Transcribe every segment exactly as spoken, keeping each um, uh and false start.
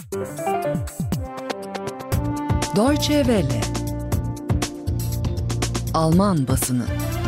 Deutsche Welle. Alman basını.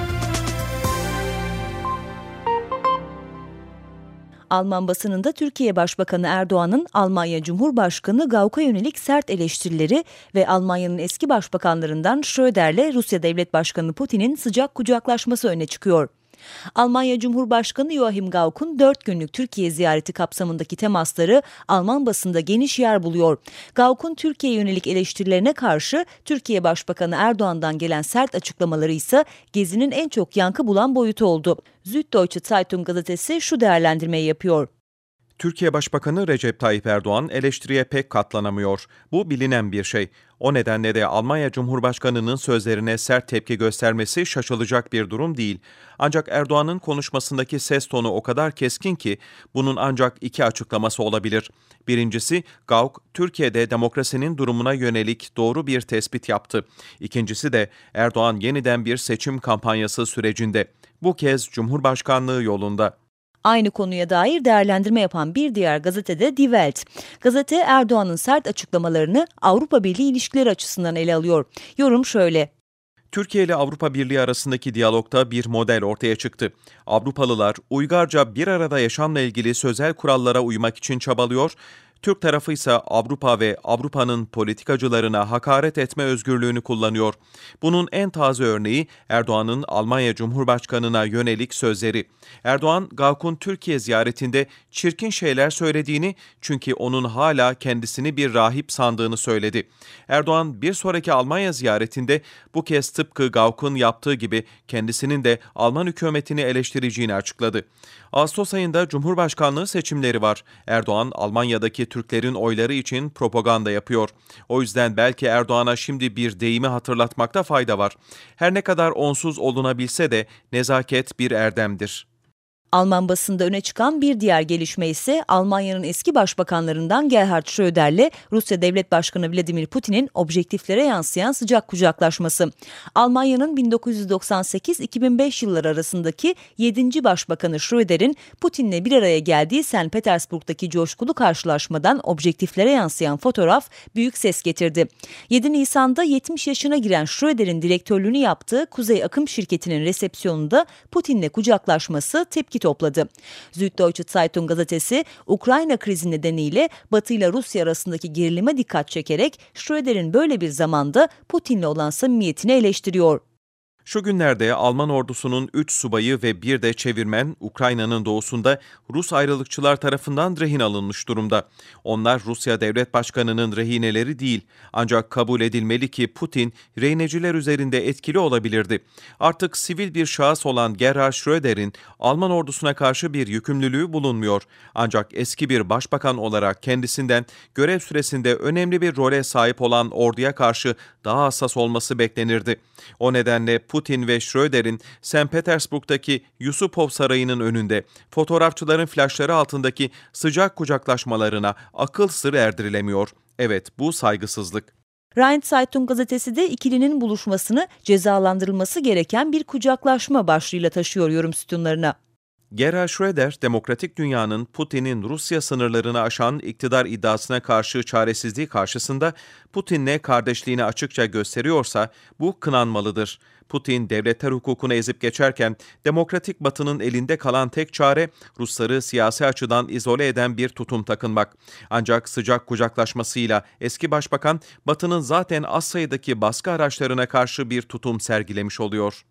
Alman basınında Türkiye Başbakanı Erdoğan'ın Almanya Cumhurbaşkanı Gauck'a yönelik sert eleştirileri ve Almanya'nın eski başbakanlarından Schröder'le Rusya Devlet Başkanı Putin'in sıcak kucaklaşması öne çıkıyor. Almanya Cumhurbaşkanı Joachim Gauck'un dört günlük Türkiye ziyareti kapsamındaki temasları Alman basında geniş yer buluyor. Gauck'un Türkiye'ye yönelik eleştirilerine karşı Türkiye Başbakanı Erdoğan'dan gelen sert açıklamaları ise gezinin en çok yankı bulan boyutu oldu. Süddeutsche Zeitung gazetesi şu değerlendirmeyi yapıyor. Türkiye Başbakanı Recep Tayyip Erdoğan eleştiriye pek katlanamıyor. Bu bilinen bir şey. O nedenle de Almanya Cumhurbaşkanı'nın sözlerine sert tepki göstermesi şaşılacak bir durum değil. Ancak Erdoğan'ın konuşmasındaki ses tonu o kadar keskin ki bunun ancak iki açıklaması olabilir. Birincisi, Gauck, Türkiye'de demokrasinin durumuna yönelik doğru bir tespit yaptı. İkincisi de Erdoğan yeniden bir seçim kampanyası sürecinde. Bu kez Cumhurbaşkanlığı yolunda. Aynı konuya dair değerlendirme yapan bir diğer gazetede Die Welt. Gazete Erdoğan'ın sert açıklamalarını Avrupa Birliği ilişkileri açısından ele alıyor. Yorum şöyle. Türkiye ile Avrupa Birliği arasındaki diyalogta bir model ortaya çıktı. Avrupalılar uygarca bir arada yaşamla ilgili sözel kurallara uymak için çabalıyor, Türk tarafı ise Avrupa ve Avrupa'nın politikacılarına hakaret etme özgürlüğünü kullanıyor. Bunun en taze örneği Erdoğan'ın Almanya Cumhurbaşkanı'na yönelik sözleri. Erdoğan, Gauck'un Türkiye ziyaretinde çirkin şeyler söylediğini, çünkü onun hala kendisini bir rahip sandığını söyledi. Erdoğan bir sonraki Almanya ziyaretinde bu kez tıpkı Gauck'un yaptığı gibi kendisinin de Alman hükümetini eleştireceğini açıkladı. Ağustos ayında Cumhurbaşkanlığı seçimleri var. Erdoğan, Almanya'daki Türklerin oyları için propaganda yapıyor. O yüzden belki Erdoğan'a şimdi bir deyimi hatırlatmakta fayda var. Her ne kadar onsuz olunabilse de nezaket bir erdemdir. Alman basında öne çıkan bir diğer gelişme ise Almanya'nın eski başbakanlarından Gerhard Schröder'le Rusya Devlet Başkanı Vladimir Putin'in objektiflere yansıyan sıcak kucaklaşması. Almanya'nın bin dokuz yüz doksan sekiz iki bin beş yılları arasındaki yedinci başbakanı Schröder'in Putin'le bir araya geldiği Sankt Petersburg'daki coşkulu karşılaşmadan objektiflere yansıyan fotoğraf büyük ses getirdi. yedi Nisan'da yetmiş yaşına giren Schröder'in direktörlüğünü yaptığı Kuzey Akım şirketinin resepsiyonunda Putin'le kucaklaşması tepki topladı. Süddeutsche Zeitung gazetesi Ukrayna krizi nedeniyle Batı ile Rusya arasındaki gerilime dikkat çekerek Schröder'in böyle bir zamanda Putin'le olan samimiyetini eleştiriyor. Şu günlerde Alman ordusunun üç subayı ve bir de çevirmen Ukrayna'nın doğusunda Rus ayrılıkçılar tarafından rehin alınmış durumda. Onlar Rusya Devlet Başkanı'nın rehineleri değil, ancak kabul edilmeli ki Putin rehineciler üzerinde etkili olabilirdi. Artık sivil bir şahıs olan Gerhard Schröder'in Alman ordusuna karşı bir yükümlülüğü bulunmuyor. Ancak eski bir başbakan olarak kendisinden görev süresinde önemli bir role sahip olan orduya karşı daha hassas olması beklenirdi. O nedenle Putin ve Schröder'in Sankt Petersburg'daki Yusupov Sarayı'nın önünde fotoğrafçıların flaşları altındaki sıcak kucaklaşmalarına akıl sır erdirilemiyor. Evet, bu saygısızlık. Rhein Zeitung gazetesi de ikilinin buluşmasını cezalandırılması gereken bir kucaklaşma başlığıyla taşıyor yorum sütunlarına. Gerhard Schröder, demokratik dünyanın Putin'in Rusya sınırlarını aşan iktidar iddiasına karşı çaresizliği karşısında Putin'le kardeşliğini açıkça gösteriyorsa bu kınanmalıdır. Putin, devletler hukukunu ezip geçerken demokratik Batı'nın elinde kalan tek çare Rusları siyasi açıdan izole eden bir tutum takınmak. Ancak sıcak kucaklaşmasıyla eski başbakan Batı'nın zaten az sayıdaki baskı araçlarına karşı bir tutum sergilemiş oluyor.